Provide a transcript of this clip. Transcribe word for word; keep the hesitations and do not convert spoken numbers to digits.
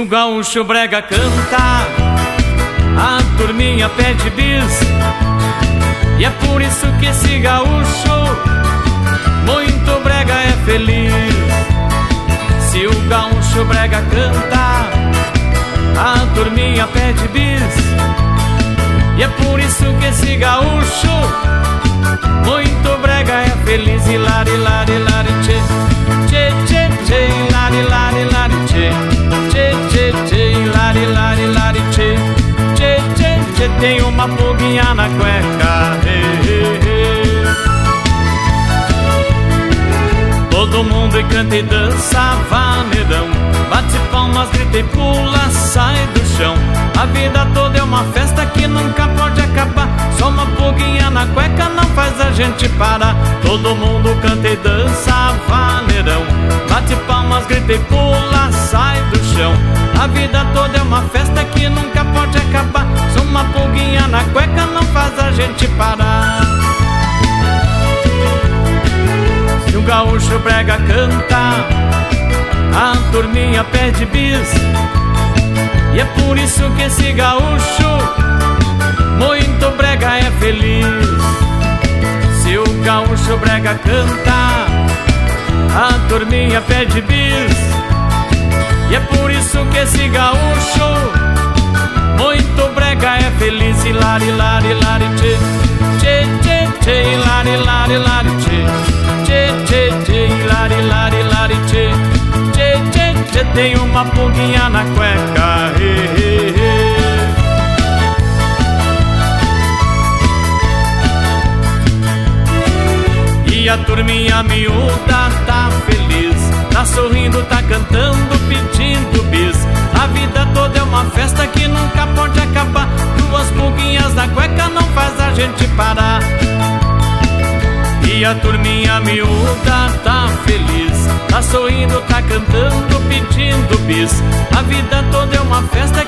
gaúcho brega canta, a turminha pede bis. E é por isso que esse gaúcho muito brega é feliz. Se o gaúcho brega canta, a turminha pede bis. E é por isso que esse gaúcho muito brega é feliz. E lari, lari, lari, tchê, tchê, tchê, tchê, lari, lari, lari, tchê, tchê, tchê, tchê, lari, lari, lari, tchê, tchê, tchê, tchê. Tem uma pulguinha na cueca, he, he, he. Todo mundo canta e dança vaneirão, bate palmas, grita e pula, sai do chão. A vida toda é uma festa que nunca pode acabar. Só uma pulguinha na cueca não faz a gente parar. Todo mundo canta e dança vaneirão, bate palmas, grita e pula, sai do chão. A vida toda é uma festa que nunca pode acabar. Só uma pulguinha na cueca não faz a gente parar. Se o gaúcho brega canta, a turminha pede bis. E é por isso que esse gaúcho muito brega é feliz. Se o gaúcho brega canta, a turminha pede bis. E é por isso que esse gaúcho muito brega é feliz. E lari, lari, lari, tchê, tchê, tchê, tchê, lari, lari, lari, tchê, tchê, tchê, tchê, lari, lari, lari, tchê, tchê, tchê, tchê. Tem uma pulguinha na cueca, he, he, he. E a turminha miúda tá feliz, tá sorrindo, tá cantando, pedindo bis. A vida toda é uma festa que nunca pode acabar. Duas pulguinhas na cueca não faz a gente parar. E a turminha miúda tá feliz, tá sorrindo, tá cantando, pedindo bis. A vida toda é uma festa